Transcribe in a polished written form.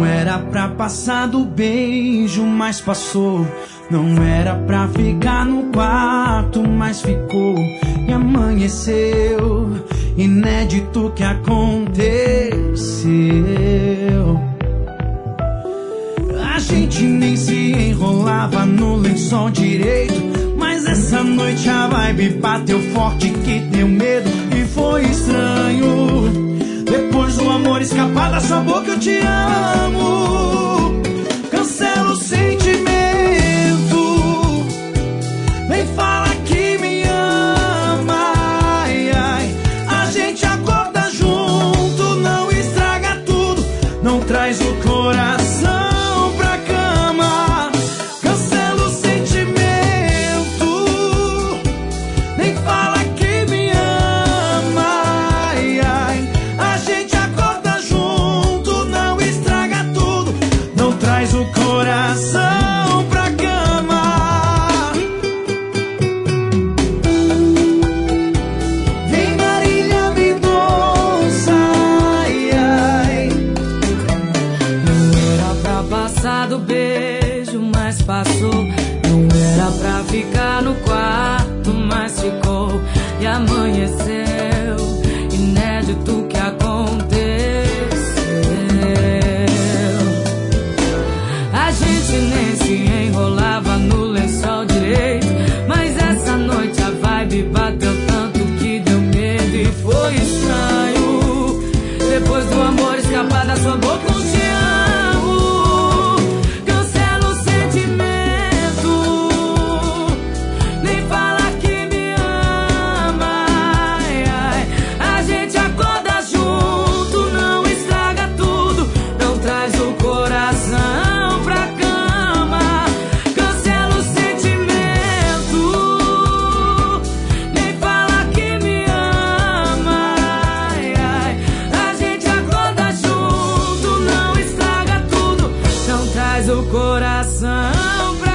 Não era pra passar do beijo, mas passou. Não era pra ficar no quarto, mas ficou. E amanheceu, inédito que aconteceu. A gente nem se enrolava no lençol direito, mas essa noite a vibe bateu forte que deu medo. E foi estranho, depois do amor escapar da sua boca eu te amo. Cancela o sentimento, vem fala que me ama. Ai, ai. A gente acorda junto, não estraga tudo, não traz o coração pra cama. Cancela o sentimento, nem fala que me ama. Ai, ai. A gente acorda junto, não estraga tudo, não traz o coração pra cama. Vem Marília Mendonça, ai, ai. Não era pra passar do beijo, mas passou. Não era pra ficar no quarto, mas ficou. E amanheceu, inédito que aconteceu. A gente nem se enrolava no lençol direito, mas essa noite a vibe bateu tanto que deu medo. E foi estranho, depois do amor escapar da sua boca eu te amo. Cancela o sentimento, nem fala que me ama. Ai, ai. A gente acorda junto, não estraga tudo, não traz o coração pra cama. Cancela o sentimento, nem fala que me ama. Ai, ai. A gente acorda junto, não estraga tudo, não traz o coração pra